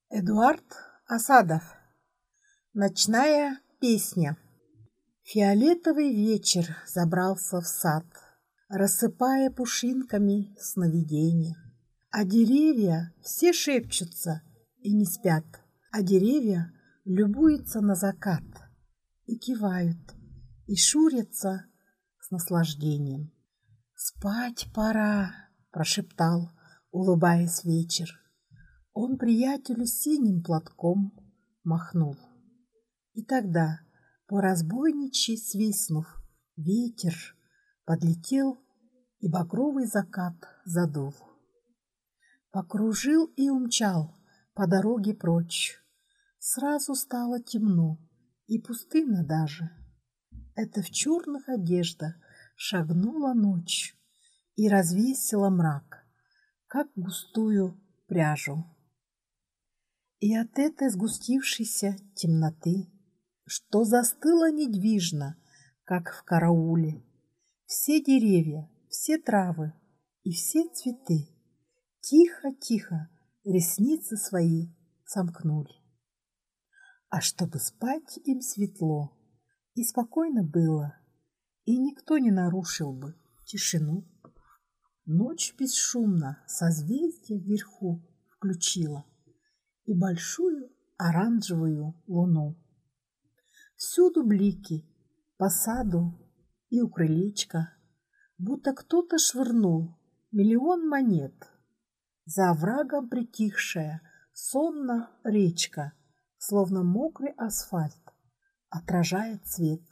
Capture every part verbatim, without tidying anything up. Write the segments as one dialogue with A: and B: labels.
A: Эдуард Асадов. Ночная песня. Фиолетовый вечер забрался в сад, рассыпая пушинками сновидения. А деревья все шепчутся и не спят, а деревья любуются на закат и кивают, и шурятся с наслаждением. «Спать пора», — прошептал, улыбаясь вечер. Он приятелю синим платком махнул. И тогда, по разбойничьи свистнув, ветер подлетел и багровый закат задул. Покружил и умчал по дороге прочь. Сразу стало темно и пустынно даже. Это в черных одеждах шагнула ночь и развесила мрак, как густую пряжу. И от этой сгустившейся темноты, что застыло недвижно, как в карауле, все деревья, все травы и все цветы тихо-тихо ресницы свои сомкнули. А чтобы спать им светло и спокойно было, и никто не нарушил бы тишину, ночь бесшумно созвездие вверху включила и большую оранжевую луну. Всюду блики, по саду и у крылечка, будто кто-то швырнул миллион монет. За оврагом притихшая сонно речка, словно мокрый асфальт, отражает свет.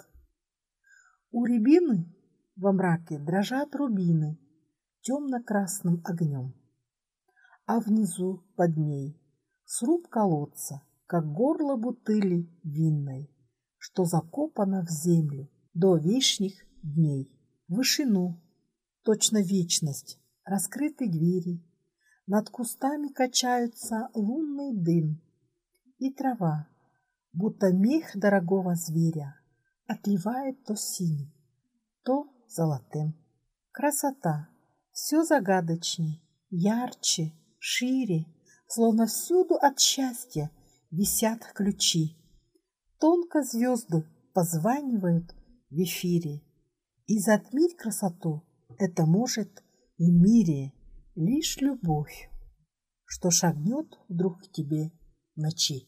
A: У рябины во мраке дрожат рубины темно-красным огнем, а внизу под ней сруб колодца, как горло бутыли винной, что закопано в землю до вешних дней. В вышину, точно вечность, раскрыты двери, над кустами качаются лунный дым, и трава, будто мех дорогого зверя, отливает то синим, то золотым. Красота, все загадочней, ярче, шире, словно всюду от счастья висят ключи. Тонко звезды позванивают в эфире, и затмить красоту это может в мире лишь любовь, что шагнет вдруг к тебе в ночи.